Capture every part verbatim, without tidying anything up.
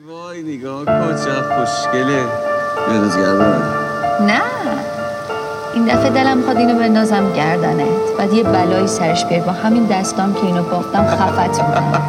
وای نگاه کن چه خوشگله. بنداز گردنت. نه این دفعه دلم میخواد اینو بندازم گردنت، بعد یه بلایی سرش بیای با همین دستام که اینو بافتم خفت میکنم.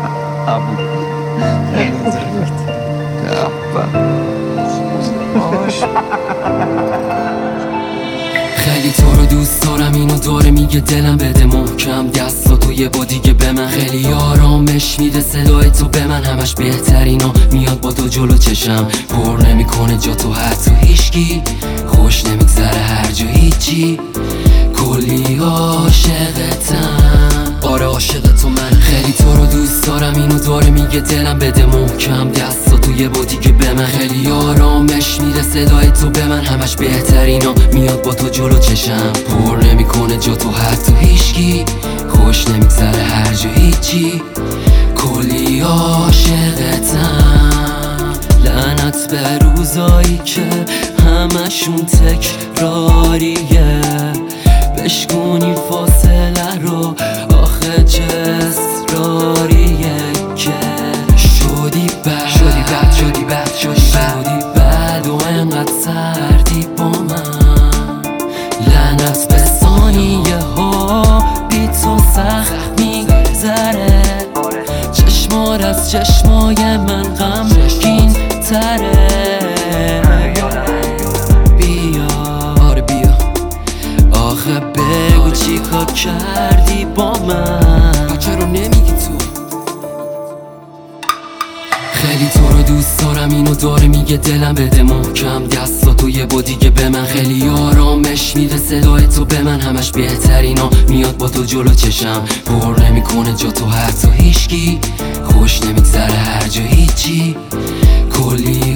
خیلی تو رو دوست دارم، اینو داره میگه دلم، بده محکم دستاتو یه با دیگه به من. خیلی آرامش میده صدای تو به من، همش بهترینا میاد با تو جلو چشم. پر نمیکنه جا تو حتی هیچکی، خوش نمیگذره هر جا هیچی. کلی عاشقتم، آره عاشق تو من. خیلی تو رو دوست دارم، اینو داره میگه دلم، بده محکم دستاتو یه با دیگه به من. خیلی آرامش میده صدای تو به من، همش بهترینا میاد با تو جلو چشم. پر نمیکنه جا تو حتی هیچکی، خوش نمیگذره هر جا هیچی. کلی عاشقتم، لعنت به روزایی که همشون تکراریه. بشکنی فاصله رو، آخه چه اصراریه که شدی بد شدی بد شدی بد شدی شدی بد و انقدر سردی با من. لعنت به ثانیه ها بی تو سخت میگذره. چشمار از چشمای من غمگین تره. بگو چی کار کردی با من، چرا نمیگی تو؟ خیلی تو رو دوست دارم، اینو داره میگه دلم، بده محکم دستاتو یه با دیگه به من. خیلی آرامش میده صدای تو به من، همش بهترینا میاد با تو جلو چشم. پر نمیکنه جا تو حتی هیچکی، خوش نمیگذره هر جا هیچی. کلی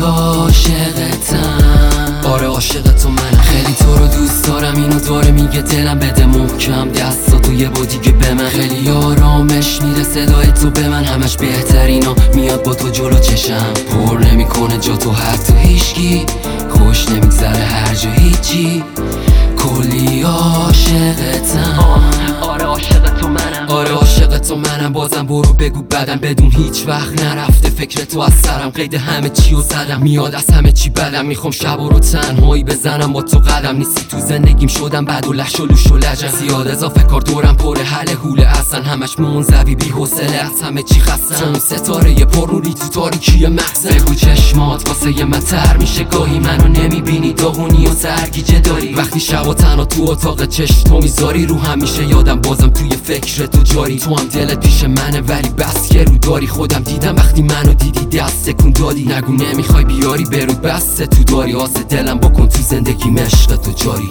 عاشقتم، آره عاشق تو من. خیلی تو رو دوست دارم، اینو داره میگه دلم، بده محکم دستاتو یه با دیگه به من. خیلی آرامش میده صدای تو به من، همش بهترینا میاد با تو جلو چشم. پر نمیکنه جا تو حتی هیچکی، خوش نمیگذره هر جا هیچی. کلی عاشقتم، آره عاشق تو منم، آره عاشق تو منم. بازم برو بگو بدم، بدون هیچ وقت نرفته فکر تو از سرم. قید همه چی رو زدم، میاد از همه چی بدم. میخوام شب رو تنهایی بزنم با تو قدم. نیستی تو زندگیم شدم بعد و لش و لوش و لجم. زیاد اضافه کار دورم پره حل حوله اصلا. همش منزوی بی حوصله از همه چی خستم. ستاره یه پرنوری تو تاریکی مغزم. بگو چشمات واسه یه من تر میشه گاهی. منو نمیبینی داغونی و سرگیجه داری. وقتی شب تنها تو اتاق چشم تو میذاری، رو همیشه یادم بازم توی فکر تو جاری. تو هم دلت پیش منه ولی بس که رو داری. خودم دیدم وقتی منو دیدی دست تکون دادی. نگو نمیخوای بیاری برود بس تو داری. آسه دلم بکن تو زندگی عشق تو جاری،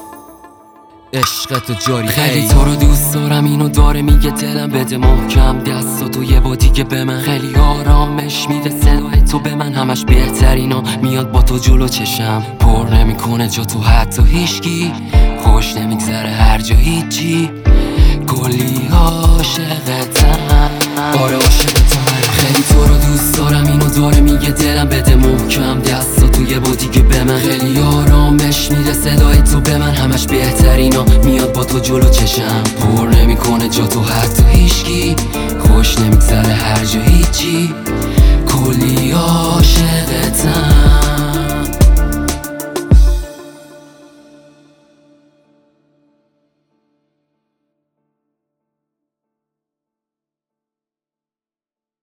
عشق تو جاری. خیلی تو رو دوست دارم، اینو داره میگه دلم، بده محکم دستاتو یه با دیگه به من. خیلی آرامش میده صدای تو به من، همش بهترینا میاد با تو جلو چشم. پر نمیکنه جا تو حتی هیچکی، خوش نمیگذره هر جا هیچی. کلی عاشقتم، آره عاشق تو من. خیلی تو رو دوست دارم، اینو داره میگه دلم، بده محکم دستاتو یه با دیگه به من. خیلی آرامش میده صدای تو به من، همش بهترینا میاد با تو جلو چشم. پر نمیکنه جا تو حتی هیچکی، خوش نمیگذره هر جا هیچی. کلی عاشقتم.